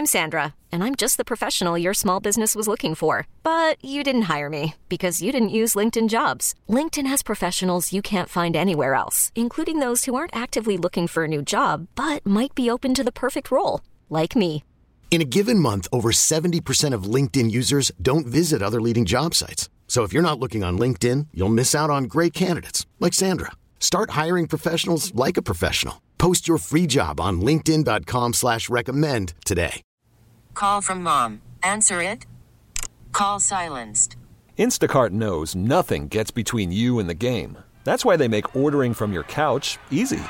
I'm Sandra, and I'm just the professional your small business was looking for. But you didn't hire me because you didn't use LinkedIn Jobs. LinkedIn has professionals you can't find anywhere else, including those who aren't actively looking for a new job, but might be open to the perfect role, like me. In a given month, over 70% of LinkedIn users don't visit other leading job sites. So if you're not looking on LinkedIn, you'll miss out on great candidates like Sandra. Start hiring professionals like a professional. Post your free job on linkedin.com/recommend today. Call from mom. Answer it. Call silenced. Instacart knows nothing gets between you and the game. That's why they make ordering from your couch easy.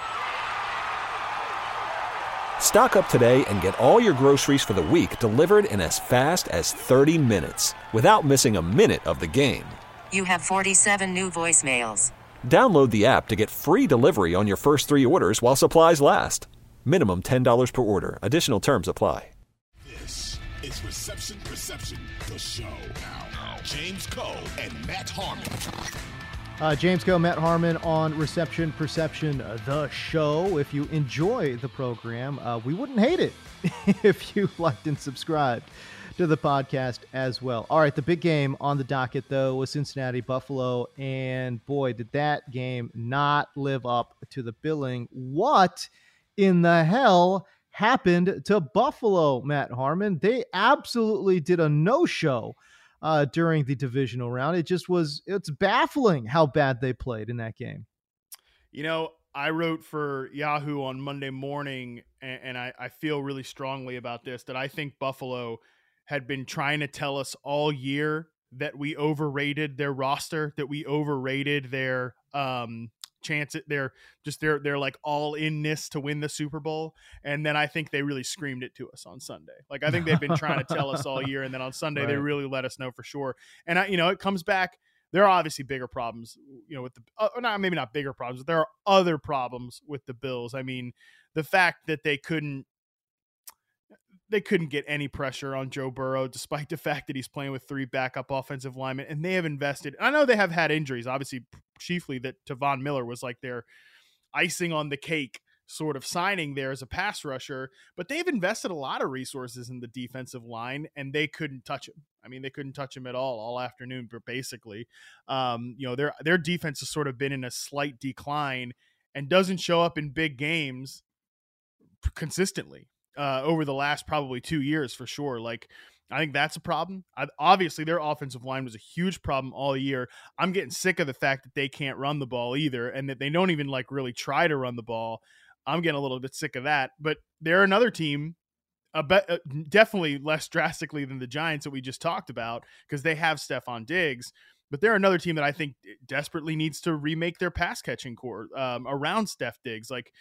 Stock up today and get all your groceries for the week delivered in as fast as 30 minutes without missing a minute of the game. You have 47 new voicemails. Download the app to get free delivery on your first 3 orders while supplies last. Minimum $10 per order. Additional terms apply. This is Reception Perception, the show. Now, James Koh and Matt Harmon. James Koh, Matt Harmon on Reception Perception, the show. If you enjoy the program, we wouldn't hate it if you liked and subscribed to the podcast as well. All right, the big game on the docket, though, was Cincinnati-Buffalo, and boy, did that game not live up to the billing. What in the hell happened to Buffalo, Matt Harmon? They absolutely did a no-show during the divisional round. It's baffling how bad they played in that game. You know, I wrote for Yahoo on Monday morning, and I feel really strongly about this, that I think Buffalo had been trying to tell us all year that we overrated their roster, that we overrated their chance at their like all inness to win the Super Bowl. And then I think they really screamed it to us on Sunday. Like, I think they've been trying to tell us all year. And then on Sunday, They really let us know for sure. And it comes back. There are obviously bigger problems, with maybe not bigger problems, but there are other problems with the Bills. I mean, the fact that they couldn't get any pressure on Joe Burrow, despite the fact that he's playing with 3 backup offensive linemen, and they have invested. I know they have had injuries, obviously, chiefly that Tavon Miller was like their icing on the cake sort of signing there as a pass rusher, but they've invested a lot of resources in the defensive line, and they couldn't touch him. I mean, they couldn't touch him at all afternoon, but basically, their defense has sort of been in a slight decline and doesn't show up in big games consistently. Over the last probably 2 years for sure. Like, I think that's a problem. Obviously, their offensive line was a huge problem all year. I'm getting sick of the fact that they can't run the ball either, and that they don't even really try to run the ball. I'm getting a little bit sick of that. But they're another team, definitely less drastically than the Giants that we just talked about, because they have Stephon Diggs. But they're another team that I think desperately needs to remake their pass catching core around Steph Diggs. Like,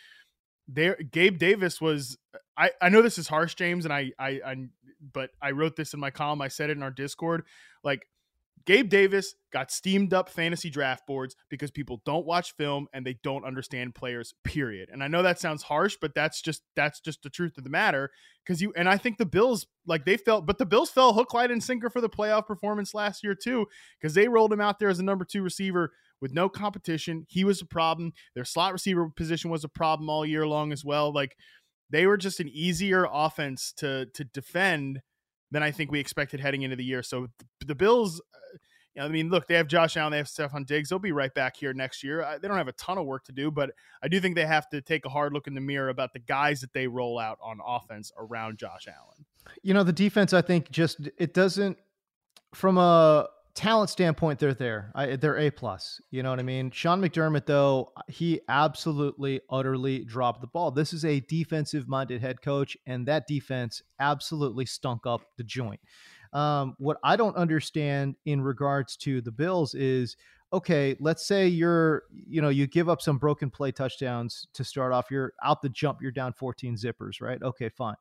Gabe Davis was, I know this is harsh, James, and but I wrote this in my column. I said it in our Discord. Like, Gabe Davis got steamed up fantasy draft boards because people don't watch film and they don't understand players, period. And I know that sounds harsh, but that's just the truth of the matter. And I think the Bills, but the Bills fell hook, line, and sinker for the playoff performance last year too, because they rolled him out there as a number 2 receiver with no competition. He was a problem. Their slot receiver position was a problem all year long as well. Like, they were just an easier offense to defend than I think we expected heading into the year. So the Bills, look, they have Josh Allen, they have Stephon Diggs. They'll be right back here next year. They don't have a ton of work to do, but I do think they have to take a hard look in the mirror about the guys that they roll out on offense around Josh Allen. The defense, I think, it doesn't, from a talent standpoint, they're there. They're A+. You know what I mean? Sean McDermott, though, he absolutely, utterly dropped the ball. This is a defensive-minded head coach, and that defense absolutely stunk up the joint. What I don't understand in regards to the Bills is, okay, let's say you give up some broken play touchdowns to start off. You're out the jump. You're down 14 zippers, right? Okay, fine.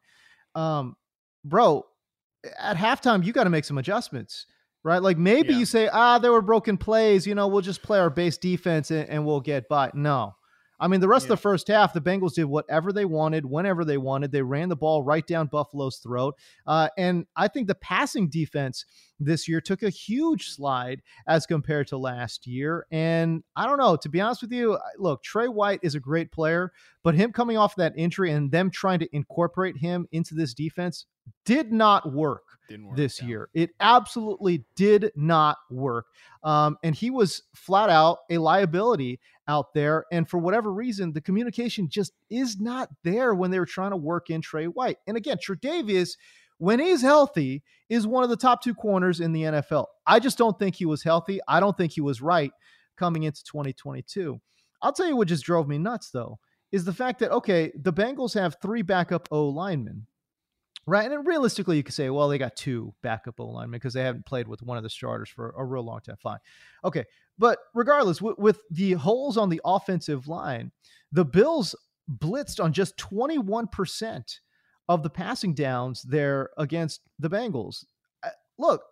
Bro, at halftime, you got to make some adjustments. Right? Like, maybe you say, there were broken plays, we'll just play our base defense and we'll get by. No. I mean, the rest of the first half, the Bengals did whatever they wanted, whenever they wanted. They ran the ball right down Buffalo's throat. And I think the passing defense this year took a huge slide as compared to last year. And I don't know, to be honest with you, look, Trey White is a great player, but him coming off that injury and them trying to incorporate him into this defense did not work this year. It absolutely did not work. And he was flat out a liability out there. And for whatever reason, the communication just is not there when they were trying to work in Trey White. And again, Tre'Davious, when he's healthy, is one of the top 2 corners in the NFL. I just don't think he was healthy. I don't think he was right coming into 2022. I'll tell you what just drove me nuts, though, is the fact that, okay, the Bengals have 3 backup O linemen, right? And then realistically, you could say, well, they got 2 backup O linemen because they haven't played with one of the starters for a real long time. Fine. Okay. But regardless, with the holes on the offensive line, the Bills blitzed on just 21% of the passing downs there against the Bengals. Look,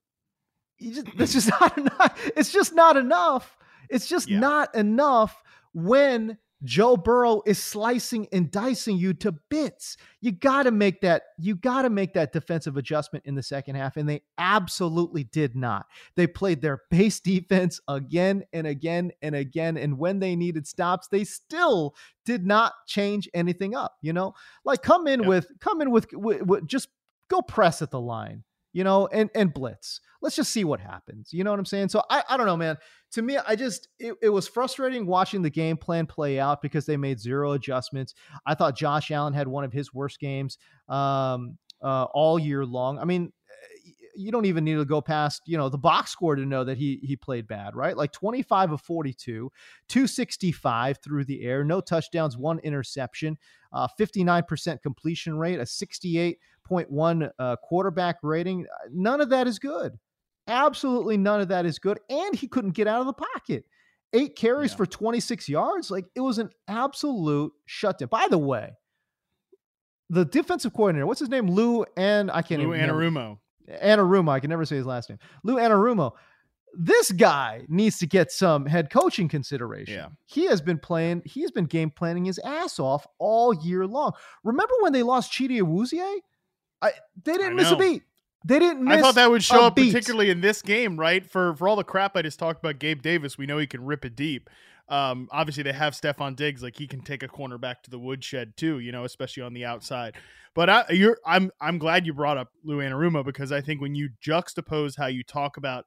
that's just not enough. It's just not enough. It's just not enough when Joe Burrow is slicing and dicing you to bits. You got to make that defensive adjustment in the second half, and they absolutely did not. They played their base defense again and again and again, and when they needed stops, they still did not change anything up. Like come in with just go press at the line, and blitz. Let's just see what happens. You know what I'm saying? So I don't know, man. To me, it was frustrating watching the game plan play out because they made 0 adjustments. I thought Josh Allen had one of his worst games all year long. I mean, you don't even need to go past, the box score to know that he played bad, right? Like 25 of 42, 265 through the air, no touchdowns, 1 interception, 59% completion rate, a 68.1 quarterback rating. None of that is good. Absolutely none of that is good. And he couldn't get out of the pocket. 8 carries for 26 yards. Like, it was an absolute shutdown. By the way, the defensive coordinator, what's his name? Lou Anarumo. I can never say his last name. Lou Anarumo. This guy needs to get some head coaching consideration. Yeah. He's been game planning his ass off all year long. Remember when they lost Chidi Awuzie? They didn't miss a beat. They didn't miss a beat. I thought that would show up particularly in this game, right? For all the crap I just talked about Gabe Davis, we know he can rip it deep. Obviously they have Stephon Diggs, like he can take a cornerback to the woodshed too, especially on the outside. But I'm glad you brought up Lou Anarumo, because I think when you juxtapose how you talk about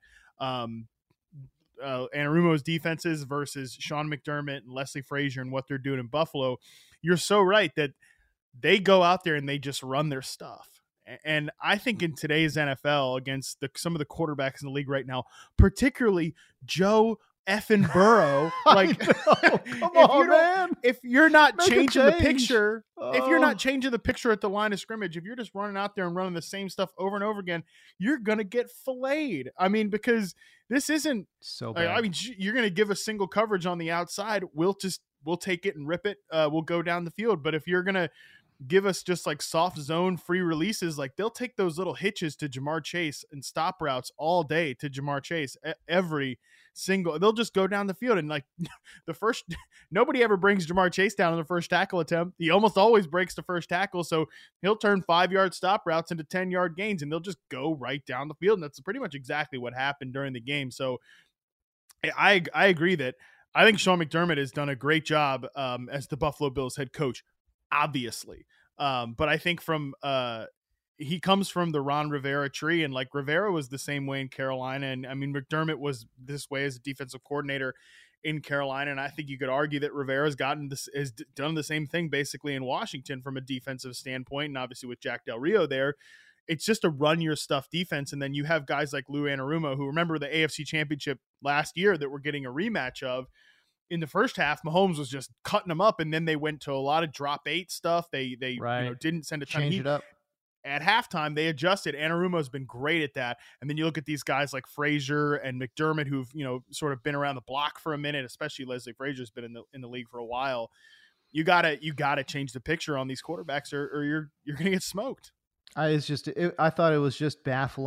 Anarumo's defenses versus Sean McDermott and Leslie Frazier and what they're doing in Buffalo, you're so right that they go out there and they just run their stuff. And I think in today's NFL, against some of the quarterbacks in the league right now, particularly Joe effing Burrow, like, come on, man. If you're not changing the picture, if you're not changing the picture at the line of scrimmage, if you're just running out there and running the same stuff over and over again, you're gonna get filleted. I mean, because this isn't so bad. I mean, you're gonna give a single coverage on the outside. We'll take it and rip it. We'll go down the field. But if you're gonna give us just like soft zone free releases, like they'll take those little hitches to Jamar Chase and stop routes all day to Jamar Chase. They'll just go down the field, and like nobody ever brings Jamar Chase down in the first tackle attempt. He almost always breaks the first tackle. So he'll turn 5-yard stop routes into 10-yard gains, and they'll just go right down the field. And that's pretty much exactly what happened during the game. So I agree that I think Sean McDermott has done a great job as the Buffalo Bills head coach, obviously. But I think he comes from the Ron Rivera tree, and like Rivera was the same way in Carolina. And I mean, McDermott was this way as a defensive coordinator in Carolina. And I think you could argue that Rivera's has done the same thing basically in Washington from a defensive standpoint. And obviously with Jack Del Rio there, it's just a run your stuff defense. And then you have guys like Lou Anarumo, who, remember the AFC Championship last year that we're getting a rematch of. In the first half, Mahomes was just cutting them up, and then they went to a lot of drop 8 stuff. They didn't send a ton. Change it up. At halftime, they adjusted. Anarumo's been great at that. And then you look at these guys like Frazier and McDermott, who've sort of been around the block for a minute. Especially Leslie Frazier's been in the league for a while. You gotta change the picture on these quarterbacks, or you're gonna get smoked. I thought it was just baffling.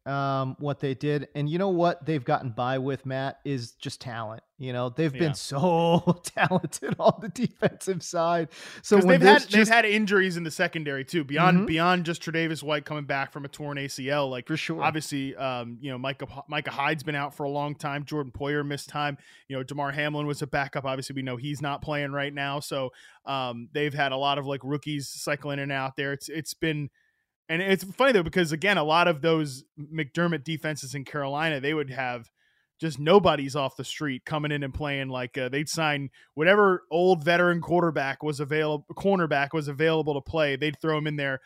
what they did. And you know what they've gotten by with, Matt, is just talent. They've been so talented on the defensive side. So when they've had injuries in the secondary too, beyond just Tre'Davious White coming back from a torn ACL. Like, for sure, obviously, Micah Hyde's been out for a long time. Jordan Poyer missed time. DeMar Hamlin was a backup. Obviously, we know he's not playing right now. So they've had a lot of like rookies cycling in and out there. It's been. And it's funny, though, because, again, a lot of those McDermott defenses in Carolina, they would have just nobodies off the street coming in and playing. Like they'd sign whatever old veteran cornerback was available to play. They'd throw him in there.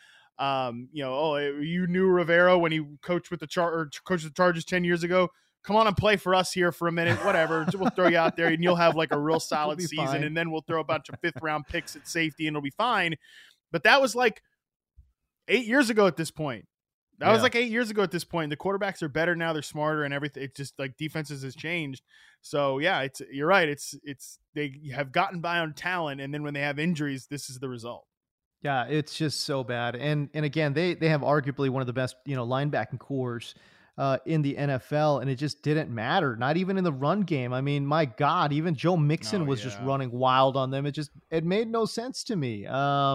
You knew Rivera when he coached with the Chargers 10 years ago. Come on and play for us here for a minute. Whatever. We'll throw you out there and you'll have like a real solid season. Fine. And then we'll throw a bunch of 5th round picks at safety and it'll be fine. But that was like 8 years ago at this point. That was like 8 years ago at this point. The quarterbacks are better now. They're smarter and everything. It's just like defenses has changed. So yeah, you're right. It's they have gotten by on talent. And then when they have injuries, this is the result. Yeah, it's just so bad. And again, they have arguably one of the best, linebacking cores in the NFL, and it just didn't matter. Not even in the run game. I mean, my God, even Joe Mixon was just running wild on them. It made no sense to me.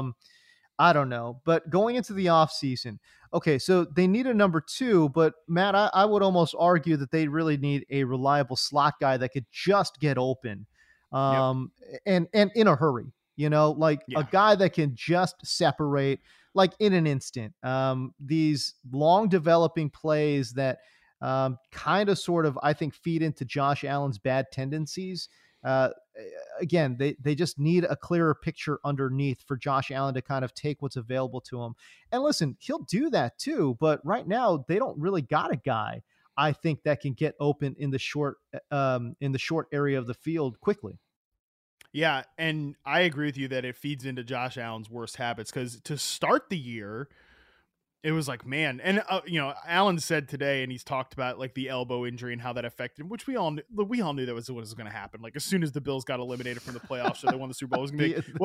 I don't know, but going into the offseason, okay, so they need a number 2, but Matt, I would almost argue that they really need a reliable slot guy that could just get open and in a hurry, a guy that can just separate like in an instant. These long developing plays that kind of sort of, I think, feed into Josh Allen's bad tendencies. Again, they just need a clearer picture underneath for Josh Allen to kind of take what's available to him. And listen, he'll do that too, but right now they don't really got a guy, I think, that can get open in the short area of the field quickly. Yeah, and I agree with you that it feeds into Josh Allen's worst habits, because to start the year, it was like, man, and Allen said today, and he's talked about like the elbow injury and how that affected him, which we all knew that was what was going to happen. Like as soon as the Bills got eliminated from the playoffs, so they won the Super Bowl, it was going to be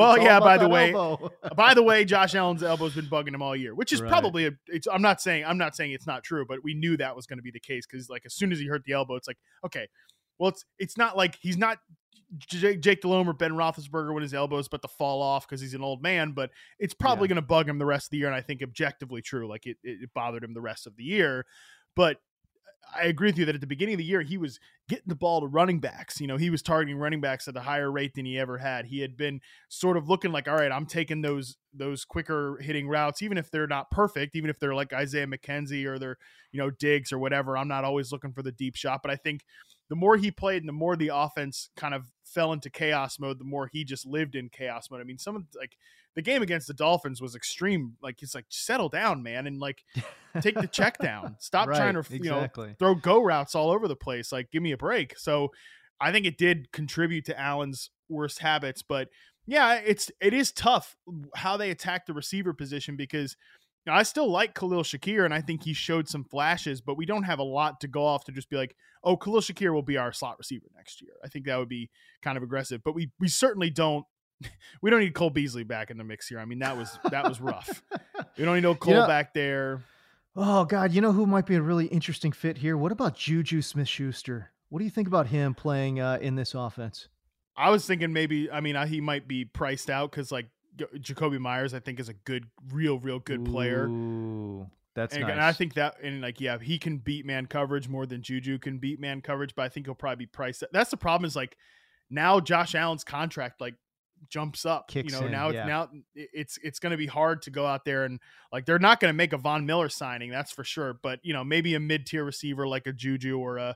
by the way, Josh Allen's elbow's been bugging him all year, which is probably I'm not saying it's not true, but we knew that was going to be the case, because like as soon as he hurt the elbow, it's like, okay, well, it's not like he's not Jake Delhomme or Ben Roethlisberger when his elbow is about to fall off because he's an old man, but it's probably going to bug him the rest of the year. And I think objectively true, like it bothered him the rest of the year. But I agree with you that at the beginning of the year, he was getting the ball to running backs. He was targeting running backs at a higher rate than he ever had. He had been sort of looking like, all right, I'm taking those quicker hitting routes, even if they're not perfect, even if they're like Isaiah McKenzie or they're, Diggs or whatever. I'm not always looking for the deep shot, but I think the more he played and the more the offense kind of fell into chaos mode, the more he just lived in chaos mode. I mean, the game against the Dolphins was extreme. Like, it's like, settle down, man. And like, take the check down, stop trying to, throw go routes all over the place. Like, give me a break. So I think it did contribute to Allen's worst habits, but yeah, it is tough how they attack the receiver position, because I still like Khalil Shakir, and I think he showed some flashes, but we don't have a lot to go off to just be like, oh, Khalil Shakir will be our slot receiver next year. I think that would be kind of aggressive, but we certainly don't. We don't need Cole Beasley back in the mix here. I mean, that was rough. We don't need no Cole back there. Oh God, you know who might be a really interesting fit here? What about Juju Smith-Schuster? What do you think about him playing in this offense? I was thinking maybe, he might be priced out because like Jacoby Myers, I think, is a good, real good player. Ooh, that's nice. And I think that, and like, yeah, he can beat man coverage more than Juju can beat man coverage, but I think he'll probably be priced. That's the problem, is like now Josh Allen's contract like jumps up. Kicks in, now it's going to be hard to go out there and like, they're not going to make a Von Miller signing, that's for sure. But maybe a mid-tier receiver like a Juju or a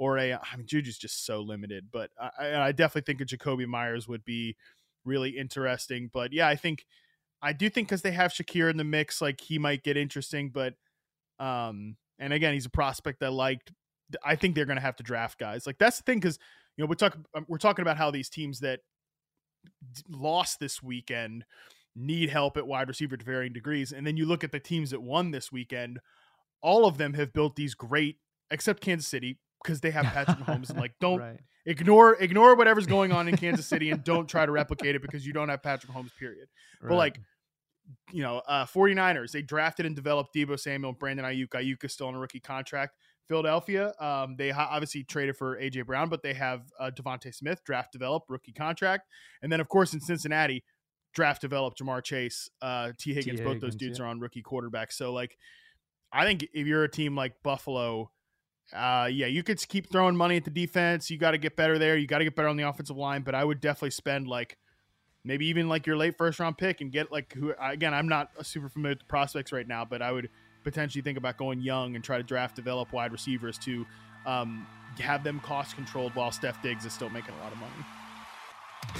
Juju's just so limited. But I definitely think a Jacoby Myers would be really interesting. But yeah, I do think because they have Shakir in the mix, like he might get interesting. But and again, he's a prospect I liked. I think they're going to have to draft guys. Like that's the thing, because we're talking about how these teams that lost this weekend need help at wide receiver to varying degrees, and then you look at the teams that won this weekend. All of them have built these great, except Kansas City, because they have Patrick Mahomes, and like don't. Right. Ignore whatever's going on in Kansas City and don't try to replicate it because you don't have Patrick Mahomes, period. Right. But like 49ers, they drafted and developed Deebo Samuel, Brandon Ayuk. Ayuk is still on a rookie contract. Philadelphia, they obviously traded for A.J. Brown, but they have Devontae Smith, draft developed, rookie contract. And then, of course, in Cincinnati, draft developed Jamar Chase, T. Higgins. Both those dudes are on rookie quarterbacks. So, like, I think if you're a team like Buffalo, you could keep throwing money at the defense. You got to get better there. You got to get better on the offensive line. But I would definitely spend, like, maybe even like your late first round pick and get like again, I'm not super familiar with the prospects right now, but I would potentially think about going young and try to develop wide receivers to have them cost controlled while Steph Diggs is still making a lot of money.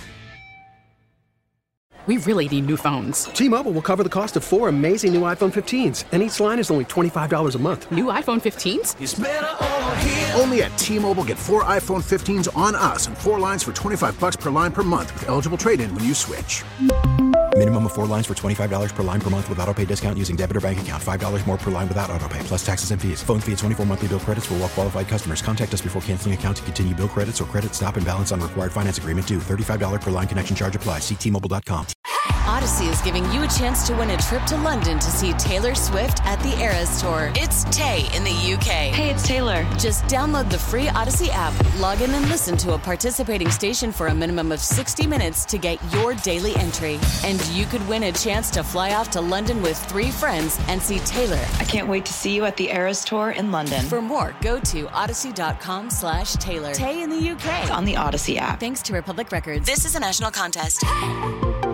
We really need new phones. T-Mobile will cover the cost of 4 amazing new iPhone 15s, and each line is only $25 a month. New iPhone 15s? It's better over here. Only at T-Mobile, get 4 iPhone 15s on us and 4 lines for $25 per line per month with eligible trade-in when you switch. Minimum of 4 lines for $25 per line per month with autopay discount using debit or bank account. $5 more per line without autopay, plus taxes and fees. Phone fee at 24 monthly bill credits for well-qualified customers. Contact us before canceling account to continue bill credits or credit stop and balance on required finance agreement due. $35 per line connection charge applies. See T-Mobile.com. Odyssey is giving you a chance to win a trip to London to see Taylor Swift at the Eras Tour. It's Tay in the UK. Hey, it's Taylor. Just download the free Odyssey app, log in and listen to a participating station for a minimum of 60 minutes to get your daily entry. And you could win a chance to fly off to London with 3 friends and see Taylor. I can't wait to see you at the Eras Tour in London. For more, go to odyssey.com/Taylor. Tay in the UK. It's on the Odyssey app. Thanks to Republic Records. This is a national contest.